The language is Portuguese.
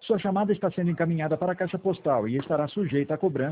Sua chamada está sendo encaminhada para a caixa postal e estará sujeita a cobrança